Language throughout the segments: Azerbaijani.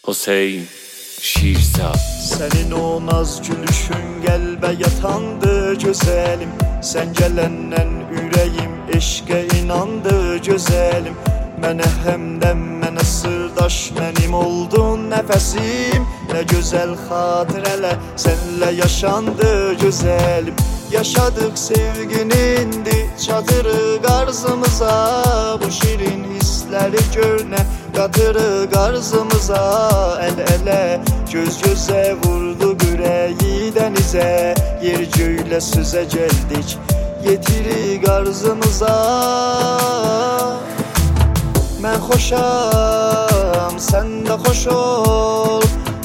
Hüseyin Şirsat. Senin o naz gülüşün qəlbə yatandı gözəlim. Sən gələndən ürəyim eşqə inandı gözəlim. Mənə həmdəm, mənə sırdaş, mənim oldun nəfəsim. Nə gözəl xatirələr sənlə yaşandı gözəlim. Yaşadıq sevginindi, çatırıq arzımıza. Bu şirin hissləri görünə, qatırıq arzımıza. Əl-ələ, göz-gözə vurduq ürəyi dənizə. Yer göylə sözə gəldik, yetirik arzımıza. Mən xoşam, sən də xoş ol.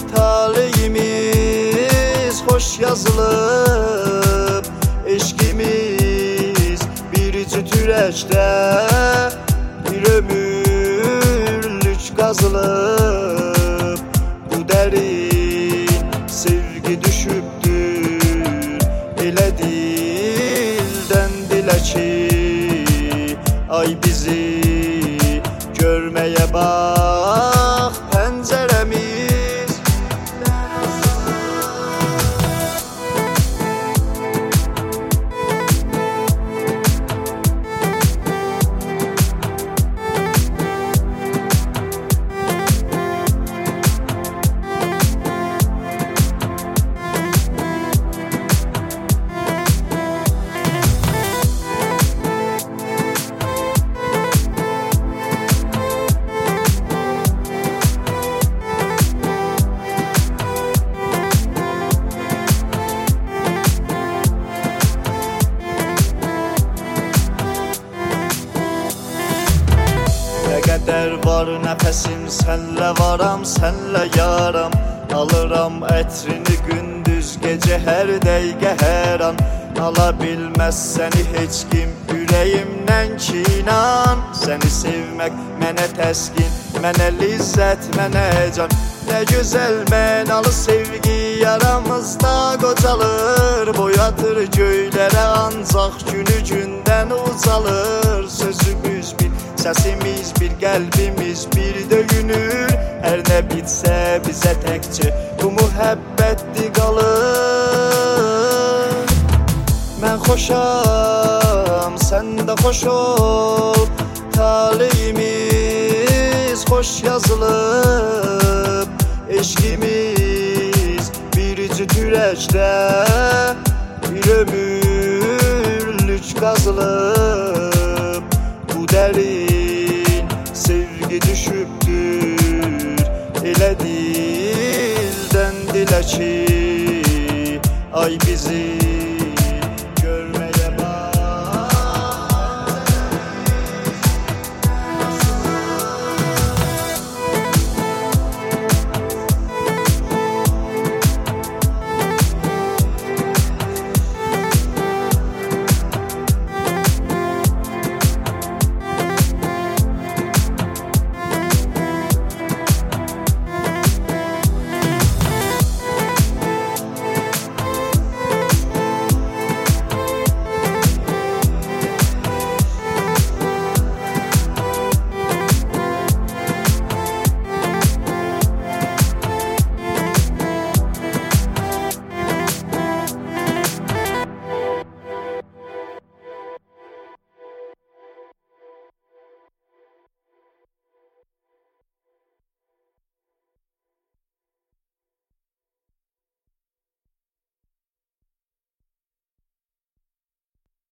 Taleyimiz xoş yazılıb. Eşqimiz bir cüt ürəkdə bir ömürlük qazılıb. Bu dərin sevgi düşübdür elə dildən dilə ki, ay bizi görməyə bax pəncərəmiz. Nə qədər var nəfəsim sənlə varam, sənlə yaram. Alıram ətrini gündüz gecə hər dəqiqə hər an. Ala bilməz səni heç kim ürəyimdən ki inan. Səni sevmək mənə təskin, mənə lizzət, mənə can. Nə gözəl mənalı sevgi yaramızda qocalır. Boyatır göylərə ancaq günü gündən ucalır. Sözümüz bir, səsimiz bir, qəlbimiz bir döyünür. Hər nə bitsə bizə təkcə bu mühəbbətli qalır. Mən xoşam, sən də xoş ol. Taleyimiz xoş yazılıb. Eşqimiz bir cüt ürəkdə bir ömürlük qazılıb. Bu dərin sevgi düşübdür elə dildən dilə ki, ay bizi